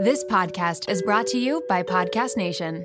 This podcast is brought to you by Podcast Nation.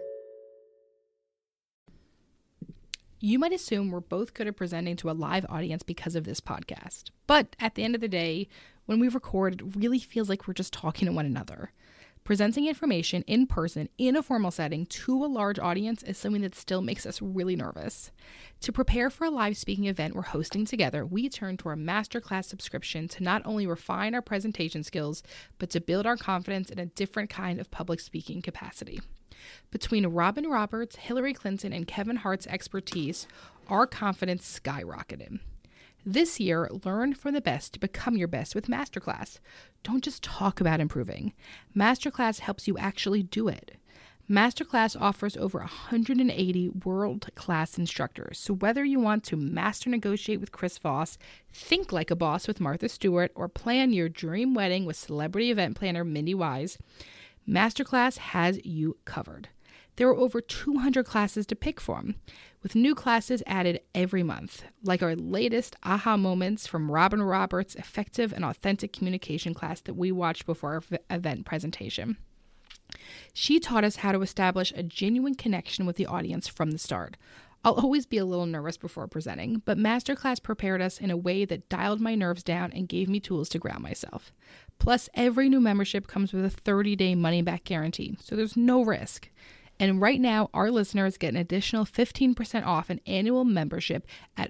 You might assume we're both good at presenting to a live audience because of this podcast. But at the end of the day, when we record, it really feels like we're just talking to one another. Presenting information in person in a formal setting to a large audience is something that still makes us really nervous. To prepare for a live speaking event we're hosting together, we turn to our masterclass subscription to not only refine our presentation skills, but to build our confidence in a different kind of public speaking capacity. Between Robin Roberts, Hillary Clinton, and Kevin Hart's expertise, our confidence skyrocketed. This year, learn from the best to become your best with Masterclass. Don't just talk about improving. Masterclass helps you actually do it. Masterclass offers over 180 world-class instructors, so whether you want to master negotiate with Chris Voss, think like a boss with Martha Stewart, or plan your dream wedding with celebrity event planner Mindy Wise, Masterclass has you covered. There are over 200 classes to pick from, with new classes added every month, like our latest aha moments from Robin Roberts' effective and authentic communication class that we watched before our event presentation. She taught us how to establish a genuine connection with the audience from the start. I'll always be a little nervous before presenting, but Masterclass prepared us in a way that dialed my nerves down and gave me tools to ground myself. Plus, every new membership comes with a 30-day money-back guarantee, so there's no risk. And right now, our listeners get an additional 15% off an annual membership at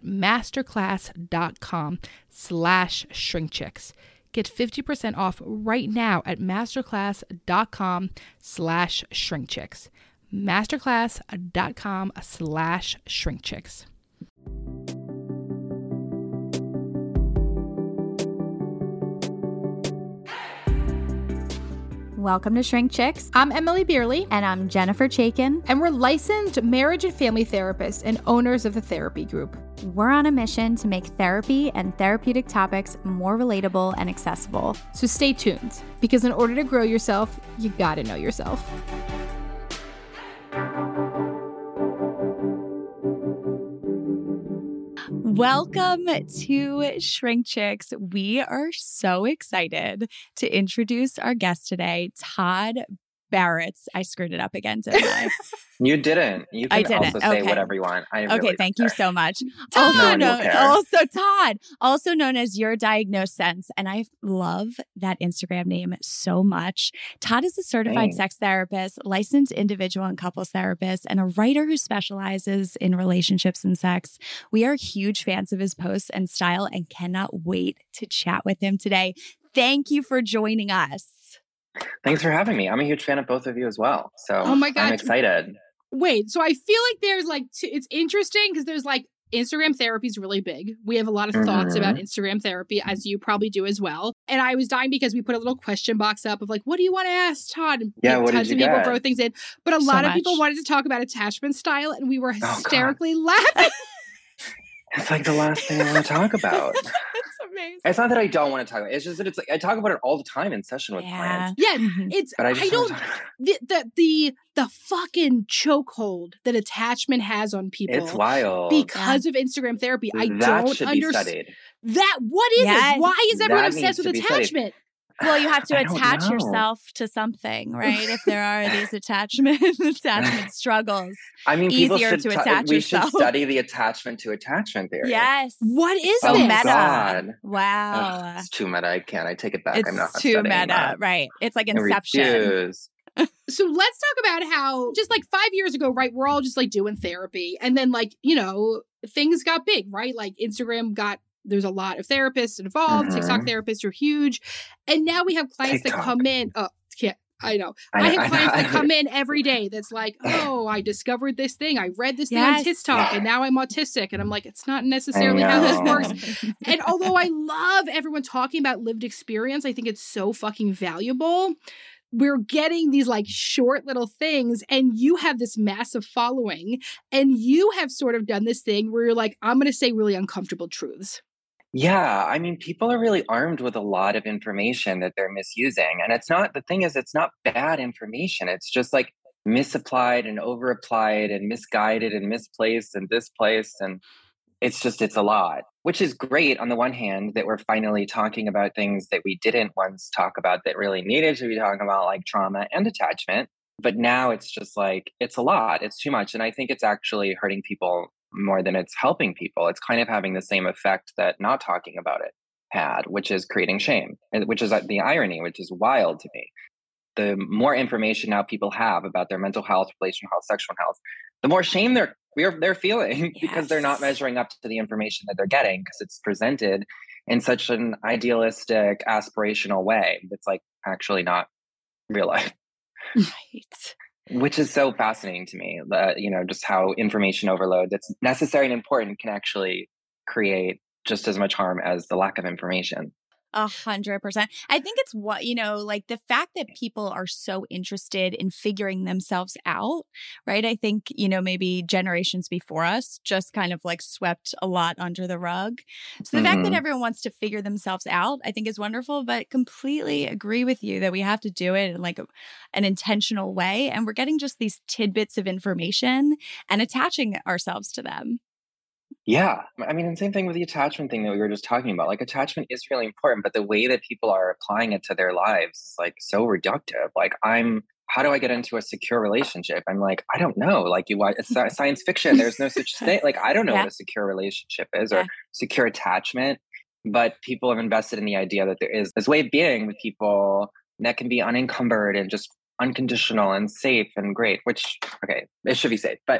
masterclass.com/shrinkchicks. Get 50% off right now at masterclass.com/shrinkchicks. masterclass.com/shrinkchicks. Welcome to Shrink Chicks. I'm Emily Beerley. And I'm Jennifer Chaikin. And we're licensed marriage and family therapists and owners of the Therapy Group. We're on a mission to make therapy and therapeutic topics more relatable and accessible. So stay tuned, because in order to grow yourself, you gotta know yourself. Welcome to Shrink Chicks. We are so excited to introduce our guest today, Todd Barretts. I screwed it up again, didn't I? You didn't. You can also say Okay. whatever you want. Thank you so much. Todd. Todd, also known as Your Diagnosed Sense. And I love that Instagram name so much. Todd is a certified sex therapist, licensed individual and couples therapist, and a writer who specializes in relationships and sex. We are huge fans of his posts and style and cannot wait to chat with him today. Thank you for joining us. Thanks for having me. I'm a huge fan of both of you as well. So oh my God. I'm excited. Wait, so I feel like there's it's interesting because there's Instagram therapy is really big. We have a lot of thoughts about Instagram therapy, as you probably do as well. And I was dying because we put a little question box up of what do you want to ask Todd? And what tons did of you people get? wrote things in. But a lot of people wanted to talk about attachment style, and we were hysterically laughing. It's the last thing I want to talk about. It's amazing. It's not that I don't want to talk about it. It's just that I talk about it all the time in session with clients. Yeah, it's But I don't the fucking chokehold that attachment has on people. It's wild. Because of Instagram therapy. I that don't should understand. be studied. What is it? Why is everyone That obsessed needs with to be studied. attachment? Well, you have to I don't attach know. yourself to something, right? If there are these attachment struggles. I mean, people Easier should to attach we yourself. should study the attachment to attachment theory. Yes. What is So this? meta. God. Wow. Ugh, it's too meta. I can't. I take it back. It's I'm not too studying meta, that. right? It's like I Inception. refuse. So let's talk about how just 5 years ago, right? We're all just doing therapy. And then things got big, right? Instagram there's a lot of therapists involved. TikTok therapists are huge. And now we have clients that come in. Oh, yeah, I know. I have clients that come in every day that's I discovered this thing. I read this thing on TikTok and now I'm autistic. And I'm it's not necessarily how this works. And although I love everyone talking about lived experience, I think it's so fucking valuable. We're getting these short little things, and you have this massive following, and you have sort of done this thing where you're I'm going to say really uncomfortable truths. Yeah, I mean, people are really armed with a lot of information that they're misusing. And it's not bad information. It's just misapplied and overapplied and misguided and misplaced and displaced. And it's a lot, which is great on the one hand that we're finally talking about things that we didn't once talk about that really needed to be talking about, like trauma and attachment. But now it's just like, it's a lot, it's too much. And I think it's actually hurting people more than it's helping people. It's kind of having the same effect that not talking about it had, which is creating shame, which is the irony, which is wild to me. The more information now people have about their mental health, relational health, sexual health, the more shame they're feeling because they're not measuring up to the information that they're getting, because it's presented in such an idealistic, aspirational way that's like actually not real life. Right. Which is so fascinating to me, that, just how information overload that's necessary and important can actually create just as much harm as the lack of information. 100%. I think it's like the fact that people are so interested in figuring themselves out, right? I think, maybe generations before us just kind of like swept a lot under the rug. So the fact that everyone wants to figure themselves out, I think is wonderful, but completely agree with you that we have to do it in like an intentional way. And we're getting just these tidbits of information and attaching ourselves to them. Yeah. I mean, and same thing with the attachment thing that we were just talking about. Like, attachment is really important, but the way that people are applying it to their lives is like so reductive. Like, how do I get into a secure relationship? I'm like, I don't know. Like, it's science fiction. There's no such thing. Like, I don't know what a secure relationship is or secure attachment, but people have invested in the idea that there is this way of being with people that can be unencumbered and just unconditional and safe and great, which, okay, it should be safe, but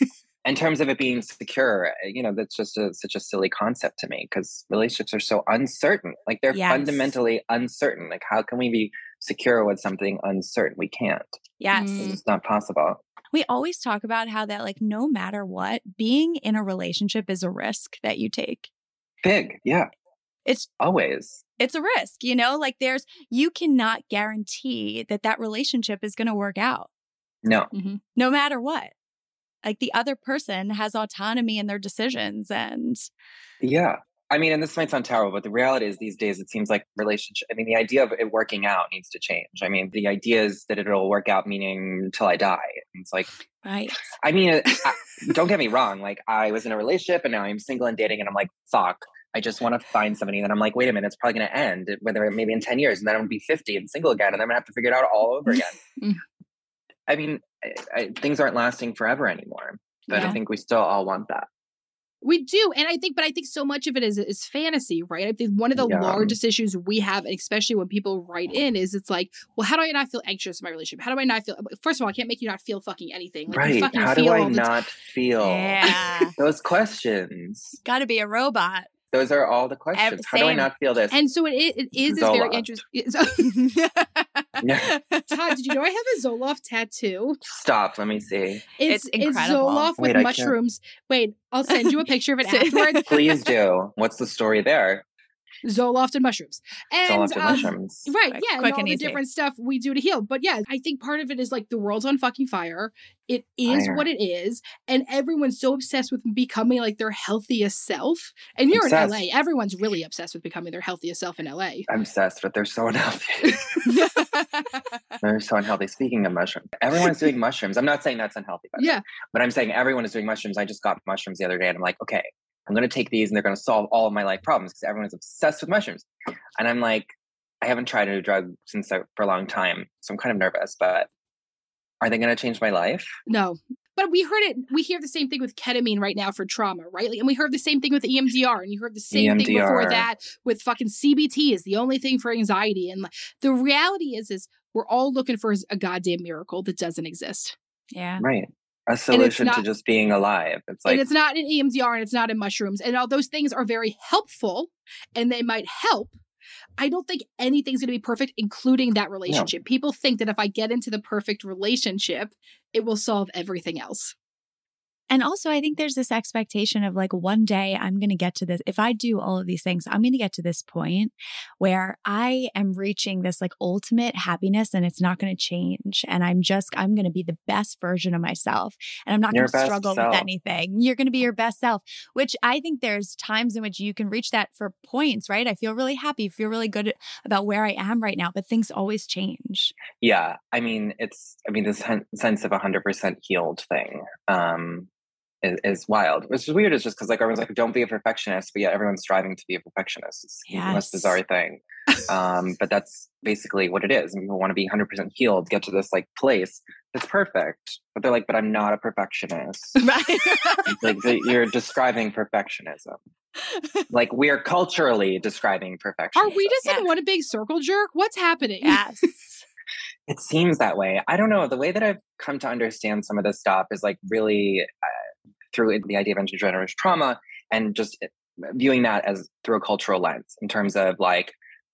in terms of it being secure, that's just such a silly concept to me, because relationships are so uncertain. Like, they're fundamentally uncertain. Like, how can we be secure with something uncertain? We can't. Yes. It's not possible. We always talk about how that, like, no matter what, being in a relationship is a risk that you take. Big. Yeah. It's always. It's a risk, like you cannot guarantee that relationship is going to work out. No. No matter what. Like, the other person has autonomy in their decisions and... Yeah. I mean, and this might sound terrible, but the reality is these days, it seems like the idea of it working out needs to change. I mean, the idea is that it'll work out, meaning until I die. And it's like, right. I mean, don't get me wrong. Like, I was in a relationship and now I'm single and dating and I'm like, fuck, I just want to find somebody. And then I'm like, wait a minute, it's probably going to end, whether maybe in 10 years, and then I'm going to be 50 and single again. And then I'm going to have to figure it out all over again. I mean, things aren't lasting forever anymore, but I think we still all want that. We do. And I think so much of it is fantasy, right? I think one of the largest issues we have, especially when people write in, is it's like, well, how do I not feel anxious in my relationship? How do I not feel? First of all, I can't make you not feel fucking anything. Like, right. How do I not feel? Yeah. Those questions. Got to be a robot. Those are all the questions. How do I not feel this? And so it is this very interesting. Todd, did you know I have a Zoloft tattoo? Stop. Let me see. It's incredible. It's Zoloft with mushrooms. Wait, I'll send you a picture of it afterwards. Please do. What's the story there? Zoloft and mushrooms. Zoloft and mushrooms. Right, yeah. Quick and all the easy. different stuff we do to heal. But yeah, I think part of it is like the world's on fucking fire. It is what it is. And everyone's so obsessed with becoming like their healthiest self. And you're in LA. Everyone's really obsessed with becoming their healthiest self in LA. I'm obsessed, but they're so unhealthy. They're so unhealthy. Speaking of mushrooms, everyone's doing mushrooms. I'm not saying that's unhealthy, but I'm saying everyone is doing mushrooms. I just got mushrooms the other day and I'm like, okay, I'm going to take these and they're going to solve all of my life problems because everyone's obsessed with mushrooms. And I'm like, I haven't tried a drug for a long time. So I'm kind of nervous, but are they going to change my life? No. But we hear the same thing with ketamine right now for trauma, right? Like, and we heard the same thing with EMDR, and you heard the same thing before that with fucking CBT is the only thing for anxiety. And the reality is we're all looking for a goddamn miracle that doesn't exist. Yeah. Right. A solution to just being alive. It's like, and it's not in EMDR and it's not in mushrooms. And all those things are very helpful and they might help. I don't think anything's going to be perfect, including that relationship. No. People think that if I get into the perfect relationship, it will solve everything else. And also, I think there's this expectation of like, one day I'm going to get to this. If I do all of these things, I'm going to get to this point where I am reaching this like ultimate happiness and it's not going to change. And I'm going to be the best version of myself. And I'm not going to struggle with anything. You're going to be your best self, which I think there's times in which you can reach that for points, right? I feel really happy, feel really good about where I am right now, but things always change. Yeah. I mean, the sense of 100% healed thing. is wild. Which is weird. It's just because like everyone's like, don't be a perfectionist, but yet everyone's striving to be a perfectionist. It's the most bizarre thing. But that's basically what it is. And people want to be 100% healed, get to this like place that's perfect. But they're like, but I'm not a perfectionist. Right. Like you're describing perfectionism. Like we're culturally describing perfectionism. Are we just in one big circle jerk? What's happening? Yes. It seems that way. I don't know. The way that I've come to understand some of this stuff is like really through the idea of intergenerational trauma and just viewing that as through a cultural lens in terms of like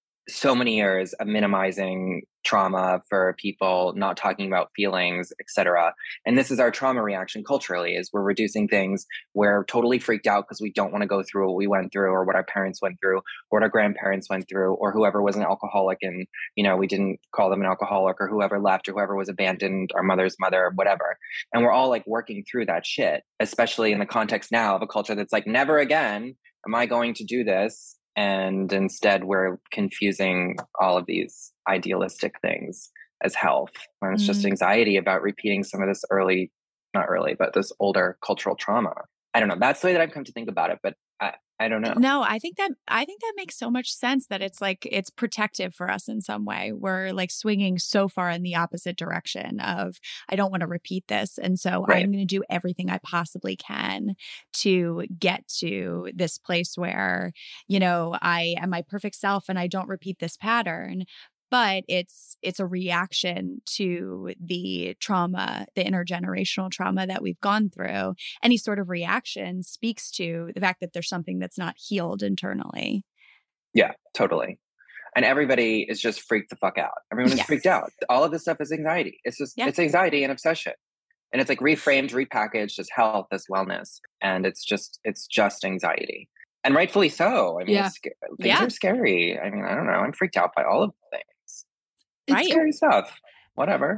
so many years of minimizing trauma for people, not talking about feelings, etc. And this is our trauma reaction culturally, is we're reducing things. We're totally freaked out because we don't want to go through what we went through or what our parents went through or what our grandparents went through or whoever was an alcoholic and, you know, we didn't call them an alcoholic or whoever left or whoever was abandoned, our mother's mother, whatever. And we're all like working through that shit, especially in the context now of a culture that's like, never again am I going to do this. And instead, we're confusing all of these idealistic things as health. And it's just anxiety about repeating some of this not early, but this older cultural trauma. I don't know. That's the way that I've come to think about it, but I don't know. No, I think that makes so much sense that it's like it's protective for us in some way. We're like swinging so far in the opposite direction of I don't want to repeat this, and so I'm going to do everything I possibly can to get to this place where, you know, I am my perfect self and I don't repeat this pattern. But it's a reaction to the trauma, the intergenerational trauma that we've gone through. Any sort of reaction speaks to the fact that there's something that's not healed internally. Yeah, totally. And everybody is just freaked the fuck out. Everyone is freaked out. All of this stuff is anxiety. It's just, it's anxiety and obsession. And it's like reframed, repackaged as health, as wellness. And it's just anxiety. And rightfully so. I mean, things are scary. I mean, I don't know. I'm freaked out by all of the things. It's scary stuff. Whatever.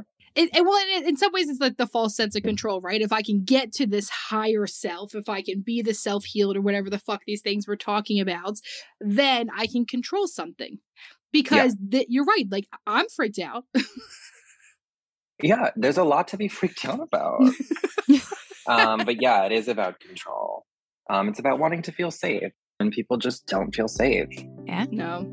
In some ways, it's like the false sense of control, right? If I can get to this higher self, if I can be the self-healed or whatever the fuck these things we're talking about, then I can control something. Because you're right. Like, I'm freaked out. Yeah, there's a lot to be freaked out about. But yeah, it is about control. It's about wanting to feel safe. And people just don't feel safe. Yeah. No.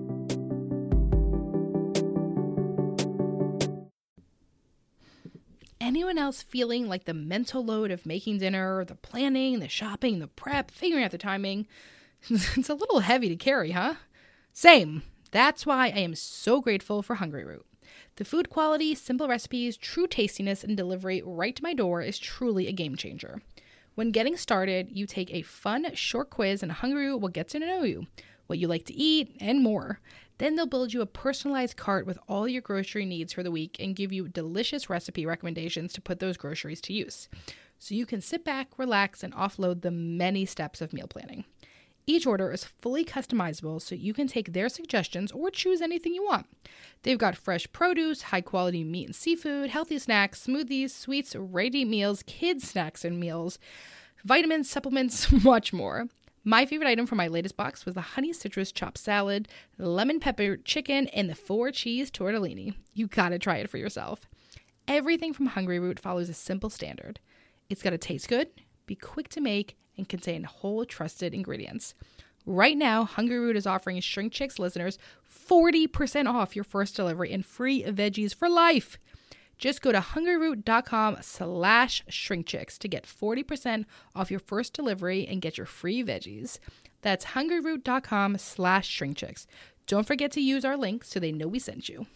Anyone else feeling like the mental load of making dinner, the planning, the shopping, the prep, figuring out the timing? It's a little heavy to carry, huh? Same. That's why I am so grateful for Hungryroot. The food quality, simple recipes, true tastiness, and delivery right to my door is truly a game changer. When getting started, you take a fun, short quiz and Hungryroot will get to know you, what you like to eat, and more. Then they'll build you a personalized cart with all your grocery needs for the week and give you delicious recipe recommendations to put those groceries to use. So you can sit back, relax, and offload the many steps of meal planning. Each order is fully customizable, so you can take their suggestions or choose anything you want. They've got fresh produce, high-quality meat and seafood, healthy snacks, smoothies, sweets, ready-to-eat meals, kids' snacks and meals, vitamins, supplements, much more. My favorite item from my latest box was the honey citrus chopped salad, lemon pepper chicken, and the 4-cheese tortellini. You gotta try it for yourself. Everything from Hungryroot follows a simple standard. It's gotta taste good, be quick to make, and contain whole trusted ingredients. Right now, Hungryroot is offering Shrink Chicks listeners 40% off your first delivery and free veggies for life. Just go to hungryroot.com/shrinkchicks to get 40% off your first delivery and get your free veggies. That's hungryroot.com/shrinkchicks. Don't forget to use our link so they know we sent you.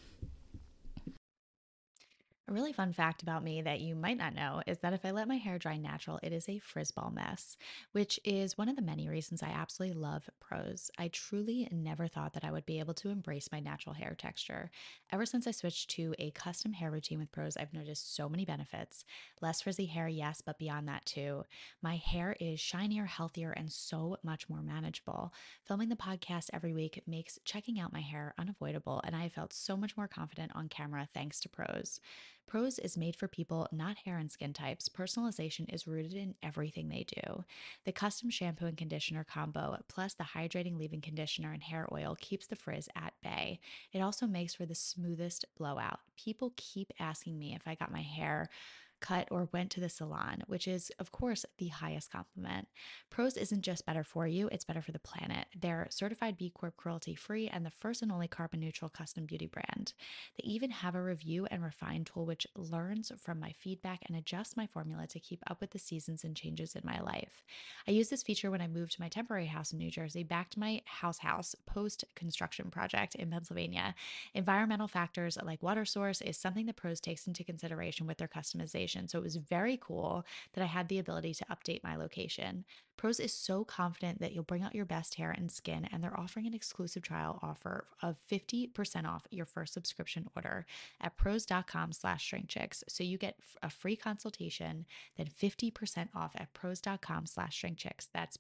A really fun fact about me that you might not know is that if I let my hair dry natural, it is a frizz-ball mess, which is one of the many reasons I absolutely love Prose. I truly never thought that I would be able to embrace my natural hair texture. Ever since I switched to a custom hair routine with Prose, I've noticed so many benefits. Less frizzy hair, yes, but beyond that too. My hair is shinier, healthier, and so much more manageable. Filming the podcast every week makes checking out my hair unavoidable, and I have felt so much more confident on camera thanks to Prose. Prose is made for people, not hair and skin types. Personalization is rooted in everything they do. The custom shampoo and conditioner combo, plus the hydrating leave-in conditioner and hair oil, keeps the frizz at bay. It also makes for the smoothest blowout. People keep asking me if I got my hair cut, or went to the salon, which is, of course, the highest compliment. Prose isn't just better for you, it's better for the planet. They're certified B Corp cruelty-free and the first and only carbon-neutral custom beauty brand. They even have a review and refine tool which learns from my feedback and adjusts my formula to keep up with the seasons and changes in my life. I used this feature when I moved to my temporary house in New Jersey back to my house post-construction project in Pennsylvania. Environmental factors like water source is something that Prose takes into consideration with their customization, so it was very cool that I had the ability to update my location. Prose is so confident that you'll bring out your best hair and skin, and they're offering an exclusive trial offer of 50% off your first subscription order at prose.com/shrinkchicks. So you get a free consultation, then 50% off at prose.com/shrinkchicks. That's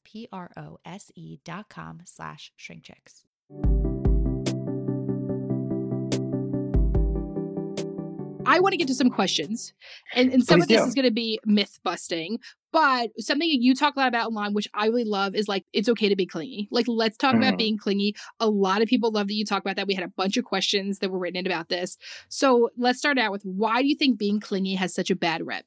prose.com/shrinkchicks. I want to get to some questions, and some Please of this do. is going to be myth busting, but something you talk a lot about online, which I really love, is like, it's okay to be clingy. Like, let's talk about being clingy. A lot of people love that you talk about that. We had a bunch of questions that were written in about this. So let's start out with, why do you think being clingy has such a bad rep?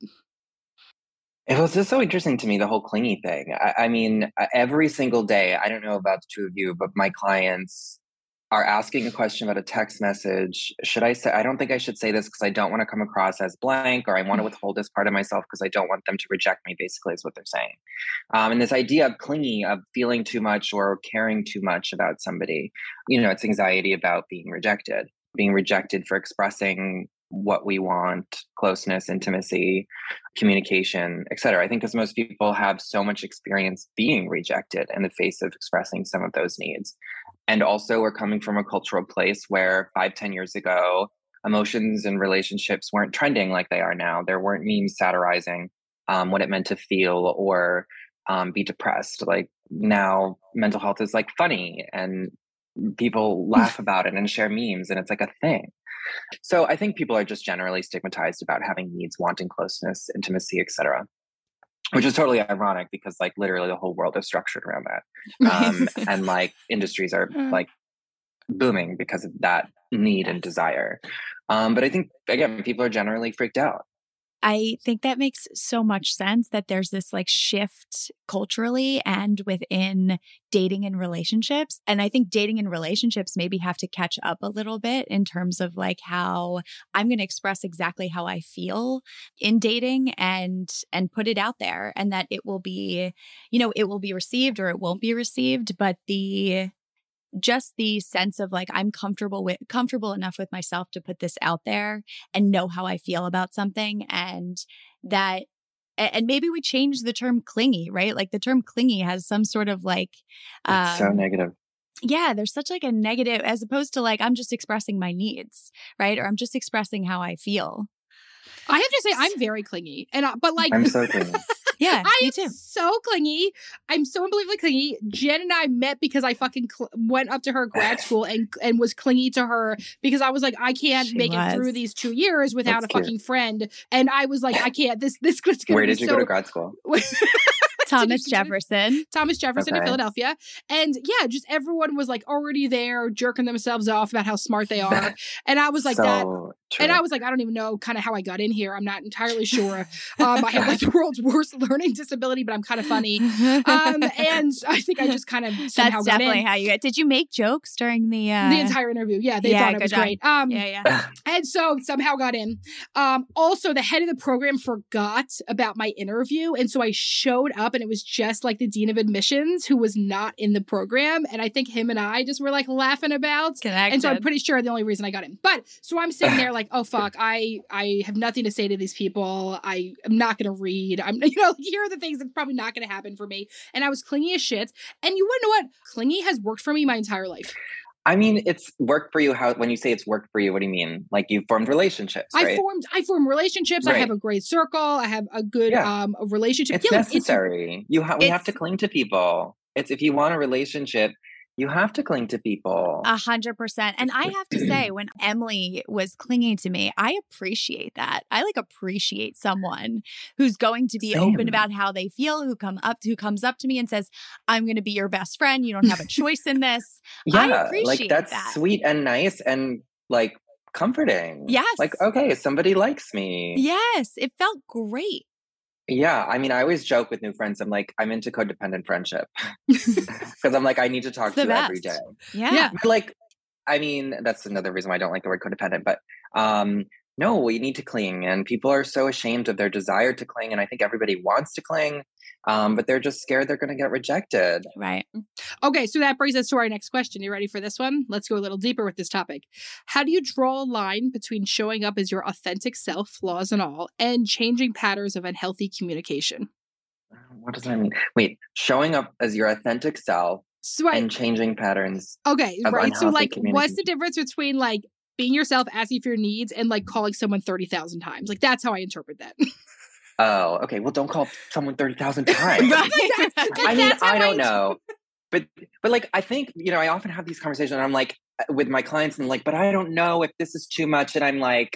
It was just so interesting to me, the whole clingy thing. I mean, every single day, I don't know about the two of you, but my clients are asking a question about a text message. Should I say, I don't think I should say this because I don't want to come across as blank, or I want to withhold this part of myself because I don't want them to reject me, basically, is what they're saying. And this idea of clingy, of feeling too much or caring too much about somebody, it's anxiety about being rejected for expressing what we want: closeness, intimacy, communication, etc. I think because most people have so much experience being rejected in the face of expressing some of those needs. And also, we're coming from a cultural place where 5-10 years ago, emotions and relationships weren't trending like they are now. There weren't memes satirizing what it meant to feel or be depressed. Like, now mental health is like funny, and people laugh about it and share memes, and it's like a thing. So I think people are just generally stigmatized about having needs, wanting closeness, intimacy, etc. Which is totally ironic because, like, literally the whole world is structured around that. And like industries are like booming because of that need and desire. But I think, again, people are generally freaked out. I think that makes so much sense, that there's this like shift culturally and within dating and relationships. And I think dating and relationships maybe have to catch up a little bit in terms of like how I'm going to express exactly how I feel in dating and put it out there, and that it will be, it will be received or it won't be received. But just the sense of like, I'm comfortable enough with myself to put this out there and know how I feel about something. And maybe we change the term clingy, right? Like, the term clingy has some sort of like, It's so negative. Yeah, there's such like a negative, as opposed to like, I'm just expressing my needs, right? Or I'm just expressing how I feel. I have to say, I'm very clingy, but like, I'm so clingy. Yeah, I me am too. so clingy. I'm so unbelievably clingy. Jen and I met because I fucking went up to her grad school and was clingy to her because I was like, I can't make it through these 2 years without That's a fucking friend. And I was like, I can't. This is going to be. Where did you go to grad school? Thomas Jefferson in Philadelphia. And yeah, just everyone was like already there jerking themselves off about how smart they are. And I was like, True. And I was like, I don't even know kind of how I got in here. I'm not entirely sure. I have like the world's worst learning disability, but I'm kind of funny. And I think I just kind of somehow That's got definitely in. how you get. Did you make jokes during the entire interview? Yeah, they thought it was great. Yeah. And so somehow got in. Also, the head of the program forgot about my interview. And so I showed up and it was just like the dean of admissions who was not in the program. And I think him and I just were like laughing about. Connected. And so I'm pretty sure the only reason I got in. But so I'm sitting there like, oh, fuck, I have nothing to say to these people. I am not going to read. Here are the things that's probably not going to happen for me. And I was clingy as shit. And you want to know what? Clingy has worked for me my entire life. I mean, it's worked for you. When you say it's worked for you, what do you mean? Like, you formed relationships, right? I formed relationships. Right. I have a great circle. I have a good relationship. It's necessary. We have to cling to people. If you want a relationship, you have to cling to people. 100%. And I have to say, when Emily was clinging to me, I appreciate that. I appreciate someone who's going to be open about how they feel, who comes up to me and says, I'm going to be your best friend. You don't have a choice in this. Yeah, I appreciate that's that. sweet and nice and like comforting. Yes. Like, okay, somebody likes me. Yes. It felt great. Yeah. I mean, I always joke with new friends. I'm like, I'm into codependent friendship because I'm like, I need to talk It's to the you every best. day. Yeah. But like, I mean, that's another reason why I don't like the word codependent, but no, we need to cling. And people are so ashamed of their desire to cling. And I think everybody wants to cling, but they're just scared they're going to get rejected. Right. Okay, so that brings us to our next question. You ready for this one? Let's go a little deeper with this topic. How do you draw a line between showing up as your authentic self, flaws and all, and changing patterns of unhealthy communication? What does that mean? Wait, showing up as your authentic self So and changing patterns. Okay, of right. So unhealthy like, what's the difference between like being yourself, asking for your needs, and like calling someone 30,000 times? Like, that's how I interpret that. Oh, okay. Well, don't call someone 30,000 times. Right. I mean, I don't know. But like, I think, I often have these conversations and I'm like, with my clients and like, but I don't know if this is too much. And I'm like,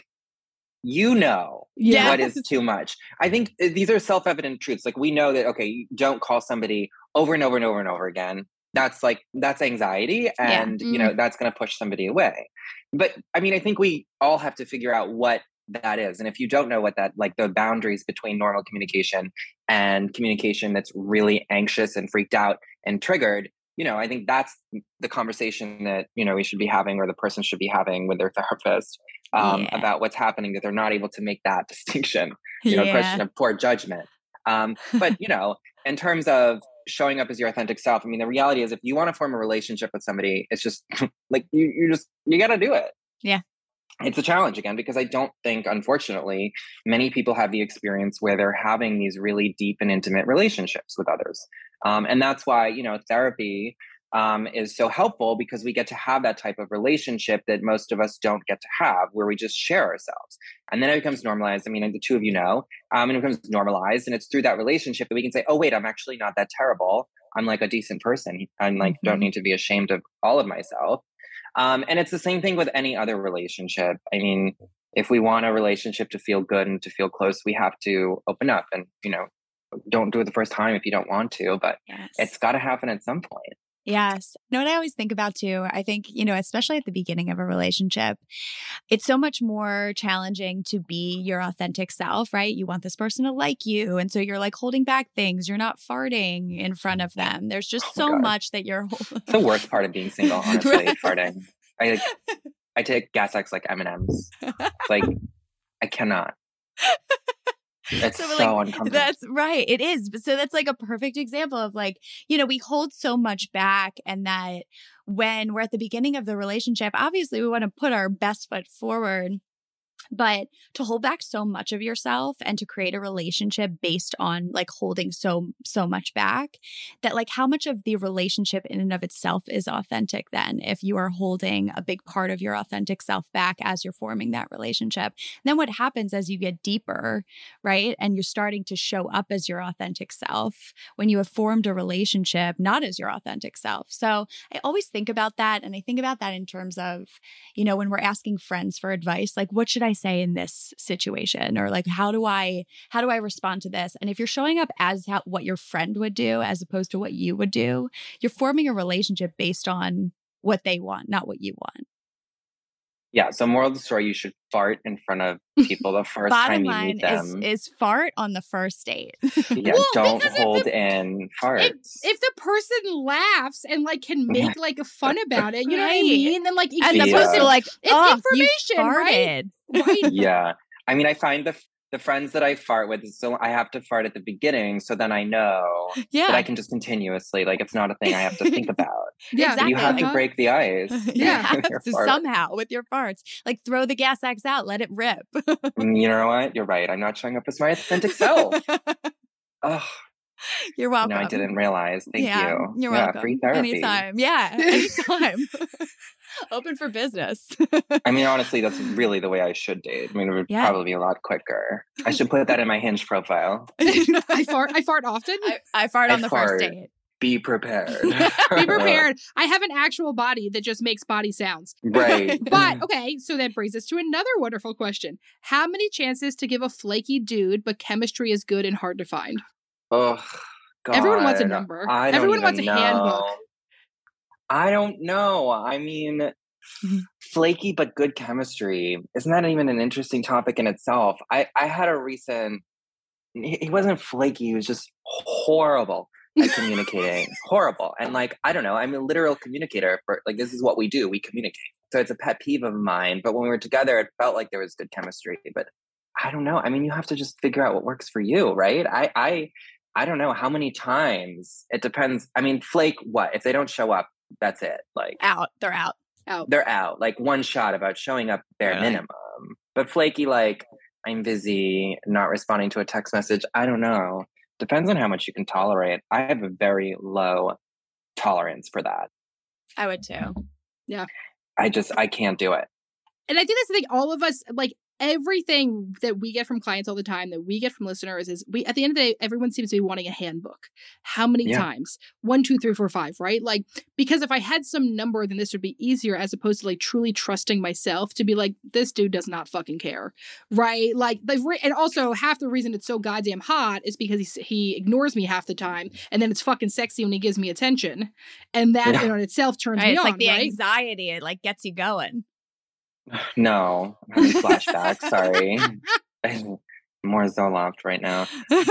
Yes. what is too much. I think these are self-evident truths. Like we know that, okay, you don't call somebody over and over and over and over again. That's anxiety. And, that's going to push somebody away. But I mean, I think we all have to figure out what that is. And if you don't know what that, like the boundaries between normal communication and communication that's really anxious and freaked out and triggered, I think that's the conversation that, we should be having or the person should be having with their therapist about what's happening, that they're not able to make that distinction, question of poor judgment. But, in terms of showing up as your authentic self, I mean, the reality is if you want to form a relationship with somebody, it's just like, you got to do it. Yeah. It's a challenge again, because I don't think, unfortunately, many people have the experience where they're having these really deep and intimate relationships with others. And that's why, therapy is so helpful, because we get to have that type of relationship that most of us don't get to have, where we just share ourselves. And then it becomes normalized. I mean, the two of and it becomes normalized. And it's through that relationship that we can say, oh, wait, I'm actually not that terrible. I'm like a decent person. I'm like, don't need to be ashamed of all of myself. And it's the same thing with any other relationship. I mean, if we want a relationship to feel good and to feel close, we have to open up and, don't do it the first time if you don't want to, but it's got to happen at some point. Yes. You know what I always think about too? I think, especially at the beginning of a relationship, it's so much more challenging to be your authentic self, right? You want this person to like you. And so you're like holding back things. You're not farting in front of them. There's just so much that you're It's the worst part of being single, honestly, farting. I take gas X like M&Ms. It's like, I cannot. It's so uncomfortable. That's right. It is. So that's like a perfect example of like, we hold so much back, and that when we're at the beginning of the relationship, obviously we want to put our best foot forward. But to hold back so much of yourself and to create a relationship based on like holding so much back, that like how much of the relationship in and of itself is authentic then, if you are holding a big part of your authentic self back as you're forming that relationship. Then what happens as you get deeper, right? And you're starting to show up as your authentic self when you have formed a relationship, not as your authentic self. So I always think about that. And I think about that in terms of, when we're asking friends for advice, like, what should I say in this situation? Or like, how do I respond to this? And if you're showing up as what your friend would do, as opposed to what you would do, you're forming a relationship based on what they want, not what you want. Yeah. So moral of the story, you should fart in front of people the first time you meet them. Bottom line is fart on the first date. Yeah, don't hold in farts. If the person laughs and like can make like a fun about it, you know what I mean? Then like, as opposed to like, it's information, right? Yeah. I mean, I find the friends that I fart with, so I have to fart at the beginning, so then I know that I can just continuously, like, it's not a thing I have to think about. Yeah, exactly. You have to break the ice. Yeah. Somehow with your farts, like throw the gas X out, let it rip. You know what? You're right. I'm not showing up as my authentic self. Oh, you're welcome. No, I didn't realize. Thank you. You're welcome. Free therapy. Anytime. Yeah, anytime. Open for business. I mean, honestly, that's really the way I should date. I mean, it would probably be a lot quicker. I should put that in my Hinge profile. I fart often. I fart on the first date. Be prepared. Be prepared. I have an actual body that just makes body sounds. Right. But, okay, so that brings us to another wonderful question. How many chances to give a flaky dude, but chemistry is good and hard to find? Oh, God. Everyone wants a number. Everyone wants a handbook. I don't know. I mean, Flaky but good chemistry. Isn't that even an interesting topic in itself? I had a recent, he wasn't flaky, he was just horrible at communicating. Horrible. And like, I don't know, I'm a literal communicator for like, this is what we do. We communicate. So it's a pet peeve of mine. But when we were together, it felt like there was good chemistry. But I don't know. I mean, you have to just figure out what works for you, right? I don't know how many times. It depends. I mean, flake what? If they don't show up, that's it. Like out. They're out. They're out. Like one shot about showing up bare minimum. But flaky, like I'm busy, not responding to a text message. I don't know. Depends on how much you can tolerate. I have a very low tolerance for that. I would too. Yeah. I can't do it. And I think that's the thing. All of us, like everything that we get from clients all the time, that we get from listeners, is we, at the end of the day, everyone seems to be wanting a handbook. How many times? 1, 2, 3, 4, 5, right? Like, because if I had some number, then this would be easier, as opposed to like truly trusting myself to be like, this dude does not fucking care, right? Like, and also half the reason it's so goddamn hot is because he ignores me half the time, and then it's fucking sexy when he gives me attention, and that in itself turns me it's on. Like the right? anxiety, it like gets you going. No, I'm having flashbacks. Sorry. More Zoloft right now.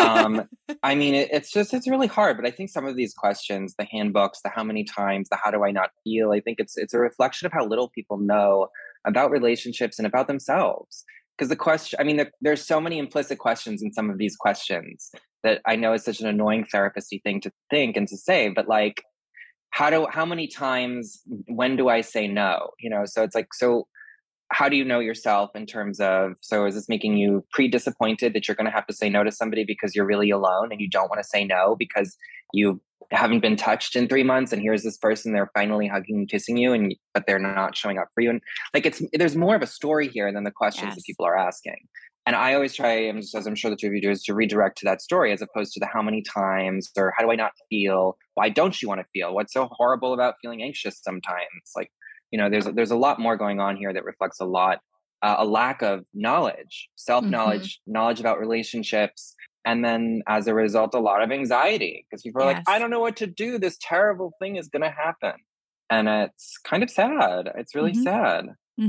I mean, it's really hard, but I think some of these questions, the handbooks, the how many times, the how do I not feel, I think it's a reflection of how little people know about relationships and about themselves. Because the question, I mean, there's so many implicit questions in some of these questions that I know is such an annoying therapist-y thing to think and to say, but like, how many times, when do I say no? You know, so it's like, so how do you know yourself in terms of, so is this making you pre-disappointed that you're going to have to say no to somebody because you're really alone and you don't want to say no because you haven't been touched in 3 months, and here's this person, they're finally hugging and kissing you, but they're not showing up for you. And like, there's more of a story here than the questions that people are asking. And I always try, as I'm sure the two of you do, is to redirect to that story as opposed to the how many times or how do I not feel? Why don't you want to feel? What's so horrible about feeling anxious sometimes? Like, you know, there's a lot more going on here that reflects a lack of knowledge, self-knowledge, knowledge about relationships. And then as a result, a lot of anxiety because people are like, I don't know what to do. This terrible thing is going to happen. And it's kind of sad. It's really sad.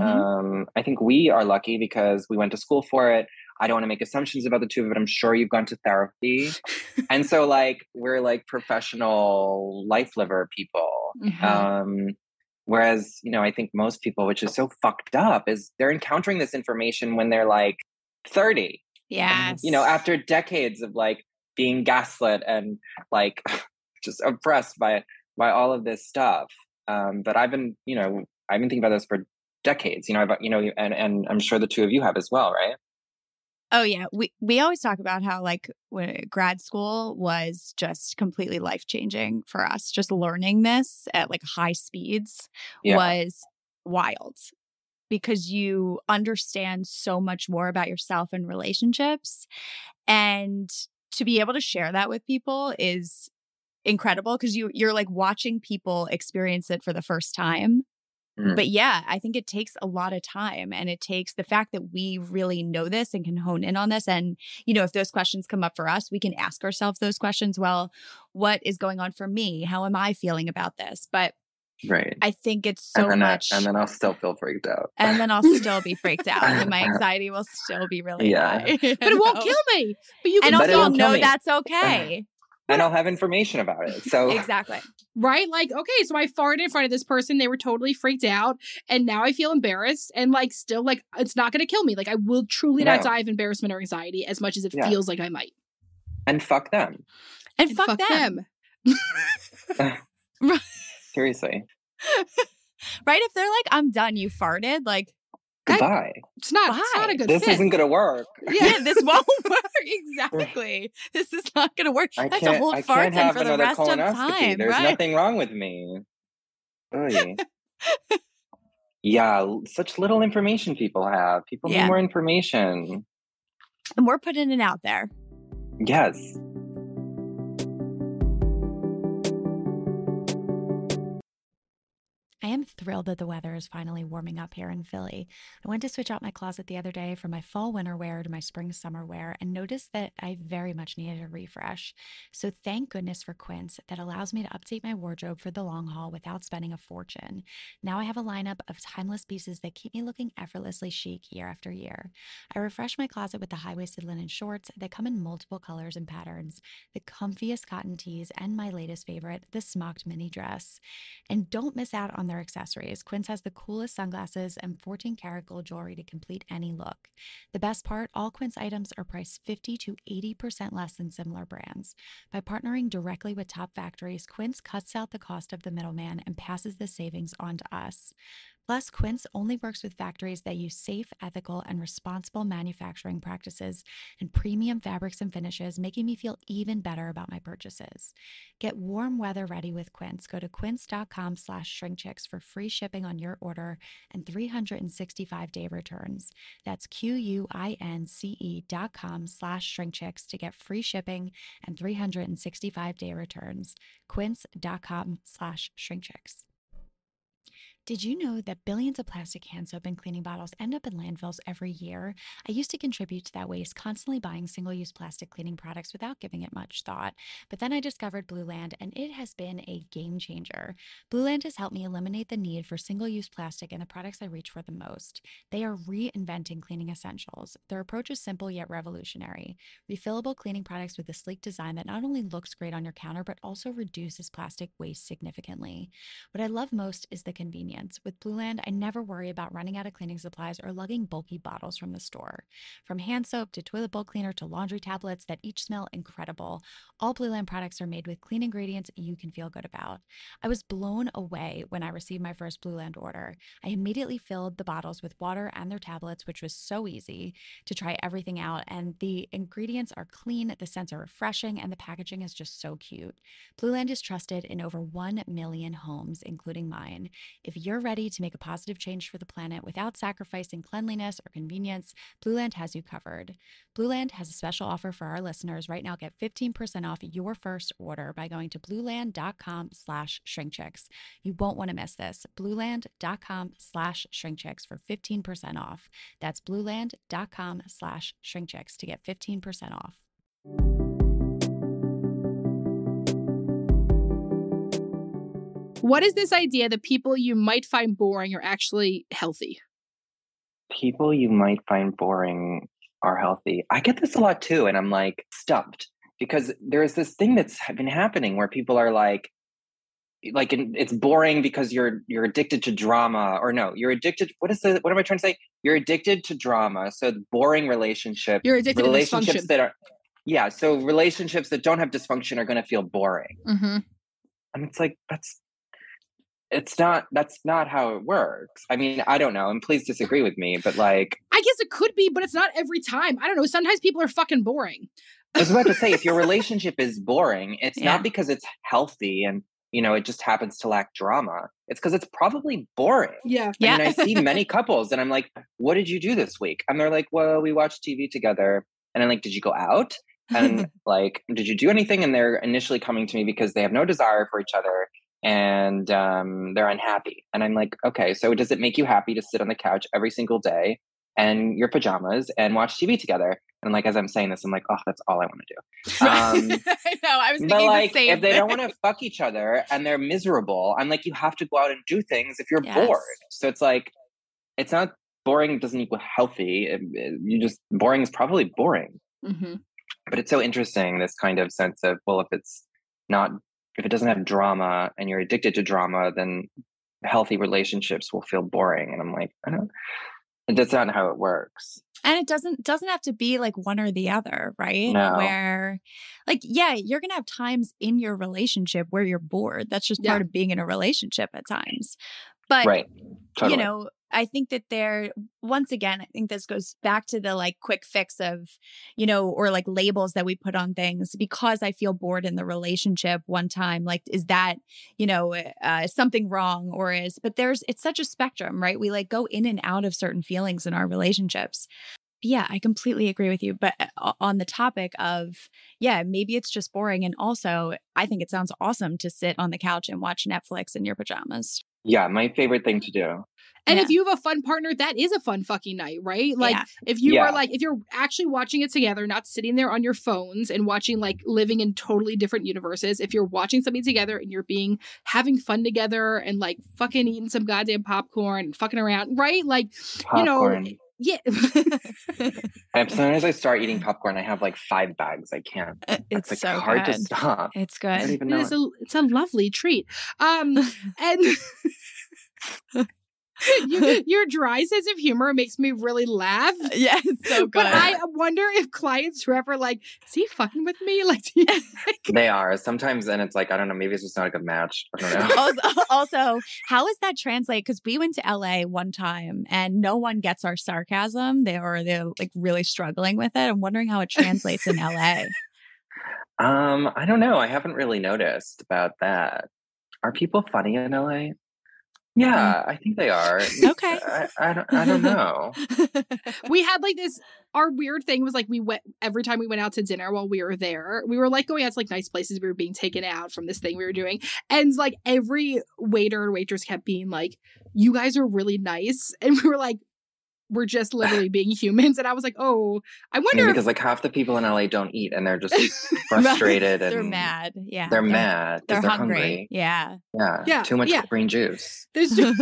I think we are lucky because we went to school for it. I don't want to make assumptions about the two of it. I'm sure you've gone to therapy. And so like, we're like professional life liver people. Whereas, you know, I think most people, which is so fucked up, is they're encountering this information when they're like 30. Yes. You know, after decades of like being gaslit and like just oppressed by all of this stuff. But I've been thinking about this for decades, you know, and I'm sure the two of you have as well, right? Oh yeah. We always talk about how like when grad school was just completely life-changing for us. Just learning this at like high speeds was wild because you understand so much more about yourself and relationships. And to be able to share that with people is incredible because you're like watching people experience it for the first time. But yeah, I think it takes a lot of time, and it takes the fact that we really know this and can hone in on this. And, you know, if those questions come up for us, we can ask ourselves those questions. Well, what is going on for me? How am I feeling about this? But I think it's so much. And then I'll still feel freaked out. And then I'll still be freaked out. And my anxiety will still be really high. But it won't kill me. But you can and also know that's okay. And I'll have information about it. So exactly. Right? Like, okay, so I farted in front of this person. They were totally freaked out. And now I feel embarrassed. And like, still, like, it's not going to kill me. Like, I will truly not die of embarrassment or anxiety as much as it feels like I might. And fuck them. And fuck them. Seriously. Right? If they're like, I'm done, you farted, like, goodbye. It's not a good This fit. isn't going to work. Yeah, this won't work. Exactly. This is not going to work. I have to hold farts in for the rest of time. There's nothing wrong with me. Yeah, such little information people have. People need more information. And we're putting it out there. Yes. I am thrilled that the weather is finally warming up here in Philly. I went to switch out my closet the other day from my fall winter wear to my spring summer wear and noticed that I very much needed a refresh. So thank goodness for Quince that allows me to update my wardrobe for the long haul without spending a fortune. Now I have a lineup of timeless pieces that keep me looking effortlessly chic year after year. I refresh my closet with the high-waisted linen shorts that come in multiple colors and patterns, the comfiest cotton tees, and my latest favorite, the smocked mini dress. And don't miss out on their accessories. Quince has the coolest sunglasses and 14-karat gold jewelry to complete any look. The best part, all Quince items are priced 50 to 80% less than similar brands. By partnering directly with top factories, Quince cuts out the cost of the middleman and passes the savings on to us. Plus, Quince only works with factories that use safe, ethical, and responsible manufacturing practices and premium fabrics and finishes, making me feel even better about my purchases. Get warm weather ready with Quince. Go to quince.com/shrinkchicks for free shipping on your order and 365-day returns. That's QUINCE.com/shrinkchicks to get free shipping and 365-day returns. Quince.com/shrinkchicks. Did you know that billions of plastic hand soap and cleaning bottles end up in landfills every year? I used to contribute to that waste, constantly buying single-use plastic cleaning products without giving it much thought. But then I discovered Blue Land, and it has been a game changer. Blue Land has helped me eliminate the need for single-use plastic in the products I reach for the most. They are reinventing cleaning essentials. Their approach is simple yet revolutionary. Refillable cleaning products with a sleek design that not only looks great on your counter, but also reduces plastic waste significantly. What I love most is the convenience. With Blue Land, I never worry about running out of cleaning supplies or lugging bulky bottles from the store. From hand soap to toilet bowl cleaner to laundry tablets that each smell incredible, all Blue Land products are made with clean ingredients you can feel good about. I was blown away when I received my first Blue Land order. I immediately filled the bottles with water and their tablets, which was so easy to try everything out. And the ingredients are clean, the scents are refreshing, and the packaging is just so cute. Blue Land is trusted in over 1 million homes, including mine. If you're ready to make a positive change for the planet without sacrificing cleanliness or convenience, Blue Land has you covered. Blue Land has a special offer for our listeners. Right now, get 15% off your first order by going to blueland.com/shrinkchicks. You won't want to miss this. blueland.com/shrinkchicks for 15% off. That's blueland.com/shrinkchicks to get 15% off. What is this idea that people you might find boring are actually healthy? People you might find boring are healthy. I get this a lot too, and I'm like stumped because there's this thing that's been happening where people are like it's boring because you're addicted to drama, or no, you're addicted. What am I trying to say? You're addicted to drama. So boring relationship. You're addicted to dysfunction. So relationships that don't have dysfunction are going to feel boring. Mm-hmm. And it's like, that's not how it works. I mean, I don't know. And please disagree with me, but like, I guess it could be, but it's not every time. I don't know. Sometimes people are fucking boring. I was about to say, if your relationship is boring, it's not because it's healthy and, it just happens to lack drama. It's because it's probably boring. Yeah. I mean, I see many couples and I'm like, what did you do this week? And they're like, well, we watched TV together. And I'm like, did you go out? And like, did you do anything? And they're initially coming to me because they have no desire for each other. And they're unhappy. And I'm like, okay, so does it make you happy to sit on the couch every single day and your pajamas and watch TV together? And like, as I'm saying this, I'm like, oh, that's all I want to do. I know. I was thinking like, the same. If they don't want to fuck each other and they're miserable, I'm like, you have to go out and do things if you're bored. So it's like, it's not boring doesn't equal healthy. Boring is probably boring. Mm-hmm. But it's so interesting, this kind of sense of, well, if it doesn't have drama and you're addicted to drama, then healthy relationships will feel boring. And I'm like, that's not how it works. And it doesn't have to be like one or the other, right? No. Where like, you're going to have times in your relationship where you're bored. That's just part of being in a relationship at times. But, right. Totally. I think that once again, I think this goes back to the like quick fix of, or like labels that we put on things because I feel bored in the relationship one time. Like, is that, something wrong but it's such a spectrum, right? We like go in and out of certain feelings in our relationships. Yeah, I completely agree with you. But on the topic of, maybe it's just boring. And also, I think it sounds awesome to sit on the couch and watch Netflix in your pajamas. Yeah, my favorite thing to do. And Yeah. if you have a fun partner, that is a fun fucking night, right? Like Yeah. if you Yeah. are like, if you're actually watching it together, not sitting there on your phones and watching like living in totally different universes, if you're watching something together and you're having fun together and like fucking eating some goddamn popcorn and fucking around, right? Like, Popcorn. yeah. As soon as I start eating popcorn, I have like 5 bags. I can't. It's like so hard to good. stop. It's I don't good. even know. It's a lovely treat. And your dry sense of humor makes me really laugh. Yeah, it's so good. But I wonder if clients were ever like, is he fucking with me? Like, do you They are sometimes, and it's like, I don't know, maybe it's just not a good match. I don't know. also, how does that translate? Because we went to LA one time and no one gets our sarcasm. They're like really struggling with it. I'm wondering how it translates in LA. I don't know. I haven't really noticed about that. Are people funny in LA? Yeah, I think they are. Okay. I don't know. we had like this, our weird thing was like every time we went out to dinner while we were there, we were like going out to like nice places, we were being taken out from this thing we were doing, and like every waiter and waitress kept being like, you guys are really nice, and we were like, we're just literally being humans. And I was like, oh, I wonder because like half the people in LA don't eat and they're just frustrated and they're mad. Yeah. They're mad They're because they're hungry. hungry. Yeah. Yeah, Too much yeah. green juice. there's just,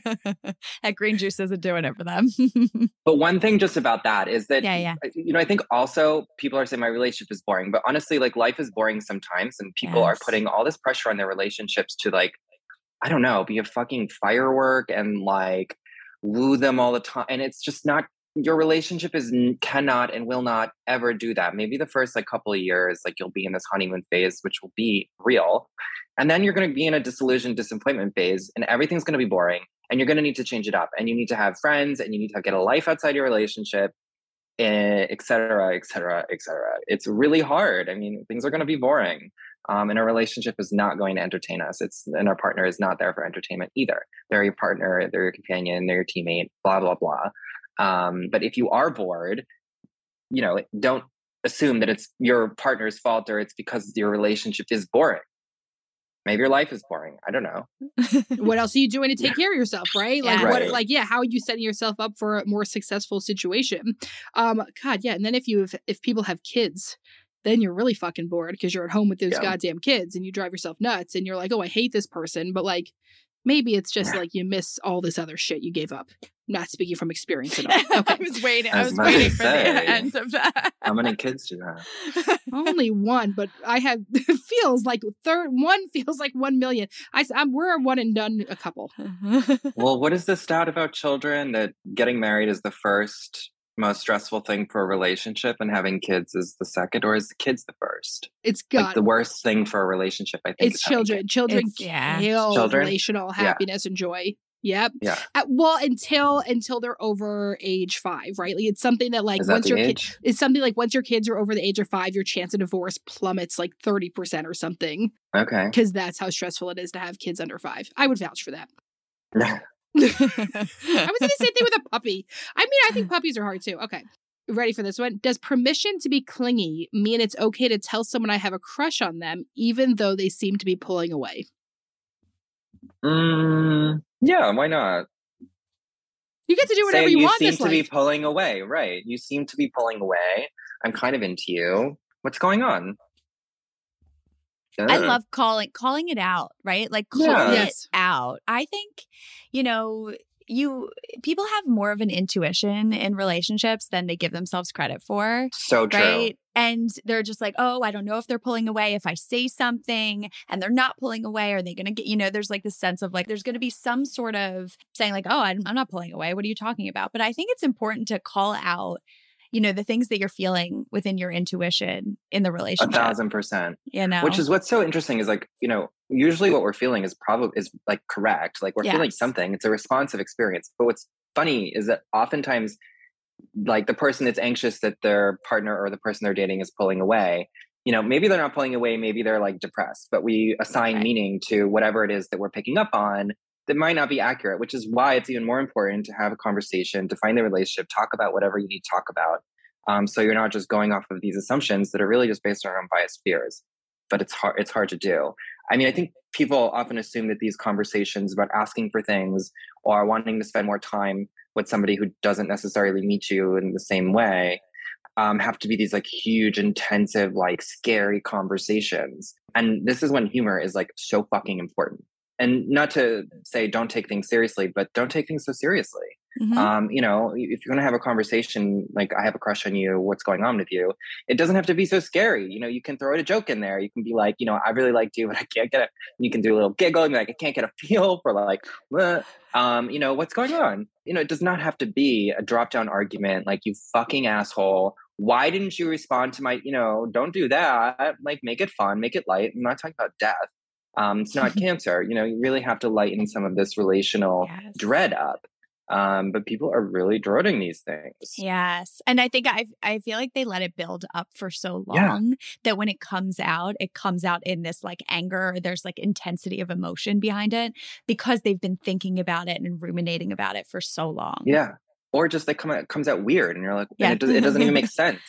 That green juice isn't doing it for them. But one thing just about that is that, Yeah. I think also people are saying my relationship is boring, but honestly, like life is boring sometimes, and people are Yes. putting all this pressure on their relationships to like, I don't know, be a fucking firework and like woo them all the time. And it's just not, your relationship cannot and will not ever do that. Maybe the first like couple of years, like you'll be in this honeymoon phase, which will be real. And then you're going to be in a disillusioned disappointment phase, and everything's going to be boring, and you're going to need to change it up, and you need to have friends, and you need to get a life outside your relationship, et cetera, et cetera, et cetera. It's really hard. I mean, things are going to be boring. And our relationship is not going to entertain us. And our partner is not there for entertainment either. They're your partner, they're your companion, they're your teammate, blah, blah, blah. But if you are bored, don't assume that it's your partner's fault or it's because your relationship is boring. Maybe your life is boring. I don't know. what else are you doing to take care of yourself, right? Like, Yeah. Right. how are you setting yourself up for a more successful situation? God, yeah. And then if people have kids, then you're really fucking bored because you're at home with those goddamn kids and you drive yourself nuts and you're like, oh, I hate this person. But like, maybe it's just like you miss all this other shit you gave up. Not speaking from experience at all. Okay. I was waiting. I I was was about to waiting for the say. end of that. How many kids do you have? Only one, but I have feels like one feels like 1 million. We're a one and done a couple. Well, what is the stat about children that getting married is the first most stressful thing for a relationship and having kids is the second, or is the kids the first? It's Like got the worst thing for a relationship, I think. it's is having children. kids. Children Yeah. kill Children? relational happiness and joy. Yep. Yeah. Well, until they're over age 5, right? Like it's something that like Is that once the your age? it's something like once your kids are over the age of 5, your chance of divorce plummets like 30% or something, Okay. because that's how stressful it is to have kids under 5. I would vouch for that. I I was going to say the same thing with a puppy. I mean, I think puppies are hard too. Okay. Ready for this one? Does permission to be clingy mean it's okay to tell someone I have a crush on them, even though they seem to be pulling away? Yeah, why not? You get to do whatever Say you you want seem this to be life. pulling away, right? You seem to be pulling away. I'm kind of into you. What's going on? love calling it out, right? Like call Yeah. it Yes. out. I think, people have more of an intuition in relationships than they give themselves credit for. So true. Right. And they're just like, oh, I don't know if they're pulling away. If I say something and they're not pulling away, are they going to get, there's like this sense of like, there's going to be some sort of saying like, oh, I'm not pulling away. What are you talking about? But I think it's important to call out, the things that you're feeling within your intuition in the relationship. 1,000%. Which is what's so interesting is like, usually what we're feeling is like correct. Like we're feeling Yes. something. It's a responsive experience. But what's funny is that oftentimes like the person that's anxious that their partner or the person they're dating is pulling away, maybe they're not pulling away, maybe they're like depressed, but we assign Right. meaning to whatever it is that we're picking up on that might not be accurate, which is why it's even more important to have a conversation, define the relationship, talk about whatever you need to talk about. So you're not just going off of these assumptions that are really just based on our own biased fears. but it's hard to do. I mean, I think people often assume that these conversations about asking for things or wanting to spend more time with somebody who doesn't necessarily meet you in the same way have to be these like huge, intensive, like scary conversations. And this is when humor is like so fucking important. And not to say don't take things seriously, but don't take things so seriously. You know, if you're going to have a conversation, like I have a crush on you, what's going on with you? It doesn't have to be so scary. You know, you can throw a joke in there. You can be like, you know, I really liked you, but I can't get it. You can do a little giggle and be like, I can't get a feel for like, you know, what's going on? You know, it does not have to be a drop down argument. Like, you fucking asshole. Why didn't you respond to my, you know, don't do that. Like, make it fun, make it light. I'm not talking about death. It's not cancer. You know, you really have to lighten some of this relational dread up. But people are really dreading these things. Yes. And I think I feel like they let it build up for so long that when it comes out in this like anger, or there's like intensity of emotion behind it because they've been thinking about it and ruminating about it for so long. Yeah. Or just it comes out weird and you're like, and it doesn't even make sense.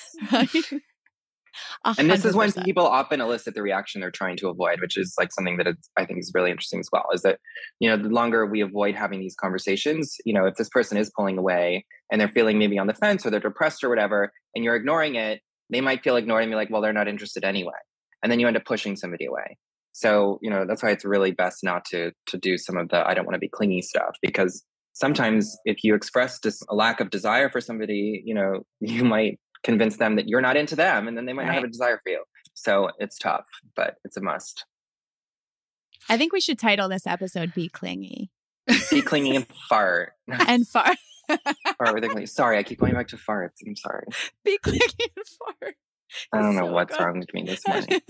And this is when people often elicit the reaction they're trying to avoid, which is like something that I think is really interesting as well, is that, you know, the longer we avoid having these conversations, you know, if this person is pulling away and they're feeling maybe on the fence or they're depressed or whatever, and you're ignoring it, they might feel ignored and be like, well, they're not interested anyway. And then you end up pushing somebody away. So, you know, that's why it's really best not to do some of the, I don't want to be clingy stuff, because sometimes if you express just a lack of desire for somebody, you know, you might convince them that you're not into them, and then they might not have a desire for you. So it's tough, but it's a must. I think we should title this episode Be Clingy. Be clingy and fart. And fart. Fart with clingy. Sorry, I keep going back to farts. I'm sorry. Be clingy and fart. I don't know what's wrong with me this morning.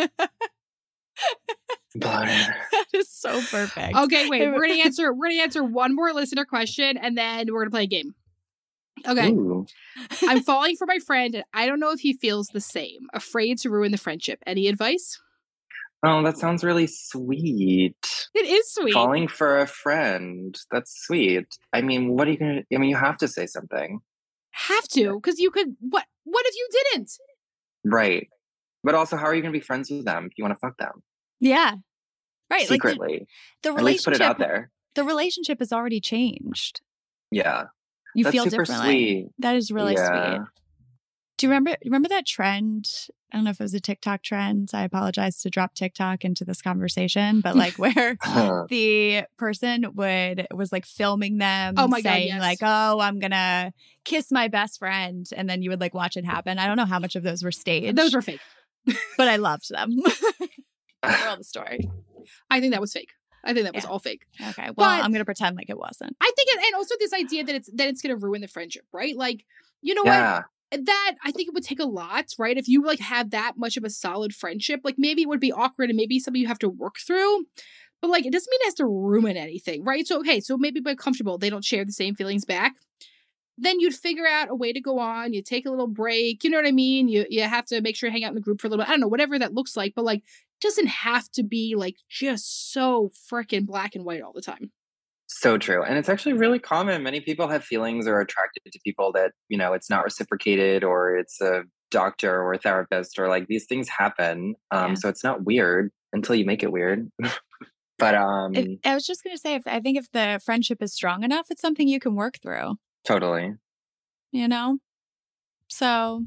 That is so perfect. Okay, wait. We're gonna answer one more listener question, and then we're gonna play a game. Okay. Ooh. I'm falling for my friend, and I don't know if he feels the same. Afraid to ruin the friendship. Any advice? Oh, that sounds really sweet. It is sweet. Falling for a friend. That's sweet. I mean, what are you gonna? I mean, you have to say something. Have to, because you could. What if you didn't? Right. But also, how are you gonna be friends with them if you want to fuck them? Yeah. Right. Secretly. Like the at least put it out there. The relationship has already changed. Yeah. You That's feel super differently. Sweet. That is really sweet. Do you remember that trend? I don't know if it was a TikTok trend. I apologize to drop TikTok into this conversation, but like where the person was like filming them saying like, oh, I'm going to kiss my best friend. And then you would like watch it happen. I don't know how much of those were staged. Those were fake. But I loved them. Moral of the story. I think that was fake. I think that was all fake. Okay. Well, but I'm going to pretend like it wasn't. I think and also this idea that it's going to ruin the friendship, right? Like, you know what? That I think it would take a lot, right? If you like have that much of a solid friendship, like maybe it would be awkward and maybe something you have to work through. But like, it doesn't mean it has to ruin anything, right? So, okay, so maybe by comfortable, they don't share the same feelings back. Then you'd figure out a way to go on. You take a little break. You know what I mean? You have to make sure you hang out in the group for a little bit. I don't know, whatever that looks like. But like, it doesn't have to be like just so freaking black and white all the time. So true. And it's actually really common. Many people have feelings or are attracted to people that, you know, it's not reciprocated, or it's a doctor or a therapist, or like these things happen. So it's not weird until you make it weird. But I was just going to say, I think if the friendship is strong enough, it's something you can work through. Totally. You know? So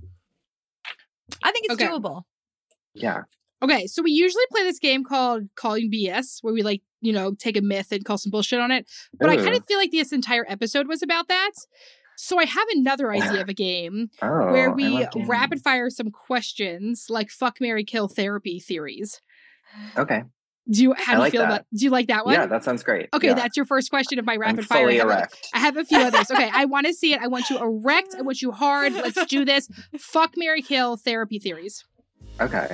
I think it's doable. Yeah. Okay, so we usually play this game called Calling BS, where we like, you know, take a myth and call some bullshit on it. But I kind of feel like this entire episode was about that. So I have another idea of a game where we rapid fire some questions like fuck, marry, kill therapy theories. Okay. Do you feel about? Do you like that one? Yeah, that sounds great. Okay, that's your first question of my rapid fire. Fully erect. I have a few others. Okay, I want to see it. I want you erect. I want you hard. Let's do this. Fuck, marry, kill therapy theories. Okay.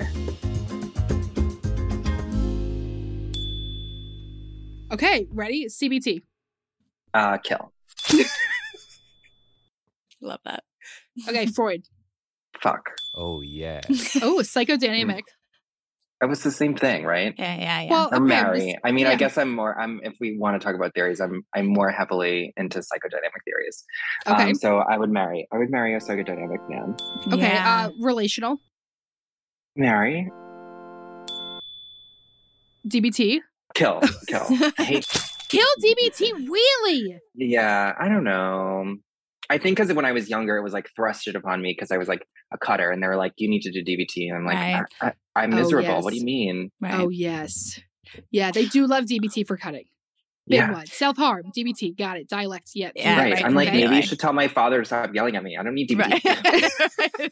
Okay, ready? CBT. Kill. Love that. Okay, Freud. Fuck. Oh, yeah. Oh, psychodynamic. It was the same thing, right? Yeah. Well, or marry. I mean, I guess if we want to talk about theories, I'm more heavily into psychodynamic theories. Okay. So I would marry a psychodynamic man. Okay. Relational. Marry. DBT? Kill. I hate. Kill DBT? Really? Yeah, I don't know. I think because when I was younger, it was like thrusted upon me because I was like a cutter, and they were like, "You need to do DBT," and I'm like, Right. "I'm Oh, miserable. yes. What do you mean?" Right. Oh, yes. Yeah, they do love DBT for cutting. Big Yeah. one. Self-harm, DBT, got it. Dialects, yeah. Yeah, right. right, I'm like, completely. maybe you should tell my father to stop yelling at me. I don't need DBT.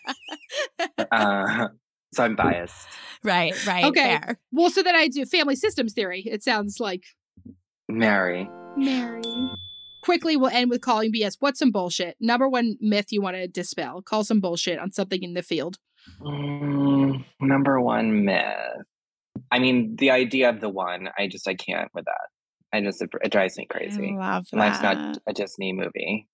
Right. So I'm biased. right. Okay. Fair. Well, so then I do family systems theory. It sounds like Mary. Mary. Quickly, we'll end with calling BS. What's some bullshit? Number one myth you want to dispel. Call some bullshit on something in the field. Number one myth. I mean, the idea of the one, I can't with that. It drives me crazy. I love that. Life's not a Disney movie.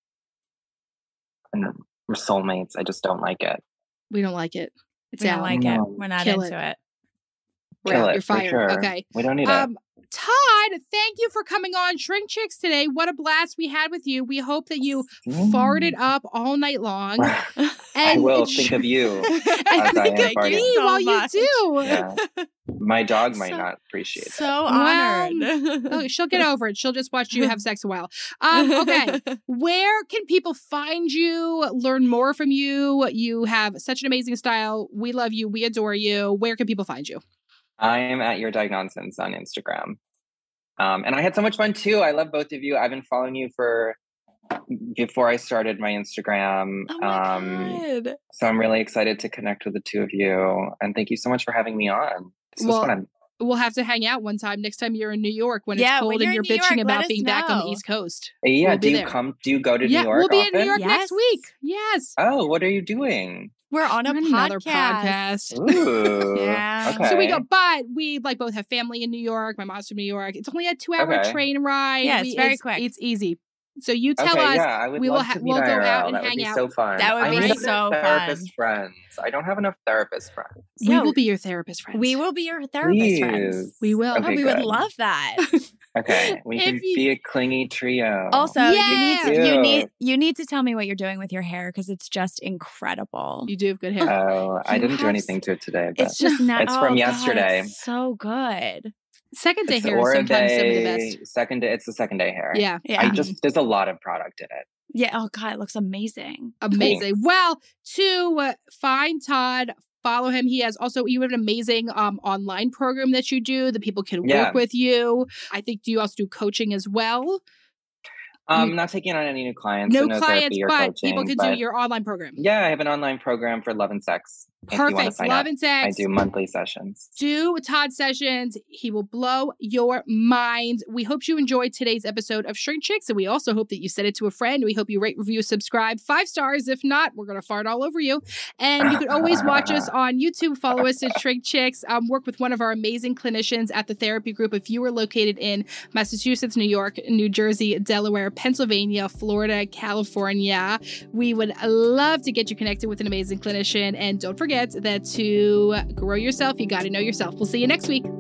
And we're soulmates. I just don't like it. We don't like it. It's We don't out. like No. it. We're not Kill into it. We're Kill out. it, You're for fired. sure. Okay. We don't need it. Todd, thank you for coming on Shrink Chicks today. What a blast we had with you. We hope that you farted up all night long. I will think of you as I am Thank you farting. so while much. you do. Yeah. My dog might So- not appreciate So it. honored. Oh, she'll get over it. She'll just watch you have sex a while. Okay. Where can people find you, learn more from you? You have such an amazing style. We love you. We adore you. Where can people find you? I am at Your Diagnosens on Instagram. And I had so much fun too. I love both of you. I've been following you before I started my Instagram. Oh my God. So I'm really excited to connect with the two of you. And thank you so much for having me on. This was Well, fun. We'll have to hang out one time next time you're in New York when Yeah, it's cold when and you're you're in New bitching York, let about us being back on the know. East Coast. Yeah, we'll be do you there. do you go to Yeah, New York we'll be often? in New York next Yes. week. Yes. Oh, what are you doing? We're on a Another podcast. podcast. Ooh. Yeah. Okay. So we go, but we like both have family in New York. My mom's from New York. It's only a 2-hour Okay. train ride. Yeah, it's very quick. It's easy. So you tell Okay, us. yeah, I would we will love to meet we'll go IRL. out and That would hang be out. so fun. That would I be need so therapist fun. friends. I don't have enough therapist friends. We No. will be your therapist friends. We will be your therapist friends. Please. We will. Oh, Okay, we would good. love that. Okay, we If can you- be a clingy trio. Also, Yeah. you need to tell me what you're doing with your hair because it's just incredible. You do have good hair. Oh, I You didn't do have anything to it today. But It's just not. It's from oh, God, yesterday. it's so good. Second day it's hair is Aura sometimes some of the Day, best. Second day. It's the second day hair. Yeah. Yeah. There's a lot of product in it. Yeah. Oh God, it looks amazing. Amazing. Thanks. Well, to find Todd, follow him. He has also, you have an amazing online program that you do that people can Yeah. work with you. I think, do you also do coaching as well? I'm not taking on any new clients. No so clients, therapy or but coaching, people can but do your online program. Yeah, I have an online program for love and sex. If you want to Perfect. sign Love up. and sex. I do monthly sessions. Do Todd sessions. He will blow your mind. We hope you enjoyed today's episode of Shrink Chicks, and we also hope that you send it to a friend. We hope you rate, review, subscribe 5 stars. If not, we're going to fart all over you. And you can always watch us on YouTube. Follow us at Shrink Chicks. Work with one of our amazing clinicians at the therapy group. If you are located in Massachusetts, New York, New Jersey, Delaware, Pennsylvania, Florida, California, we would love to get you connected with an amazing clinician. And don't forget that to grow yourself, you got to know yourself. We'll see you next week.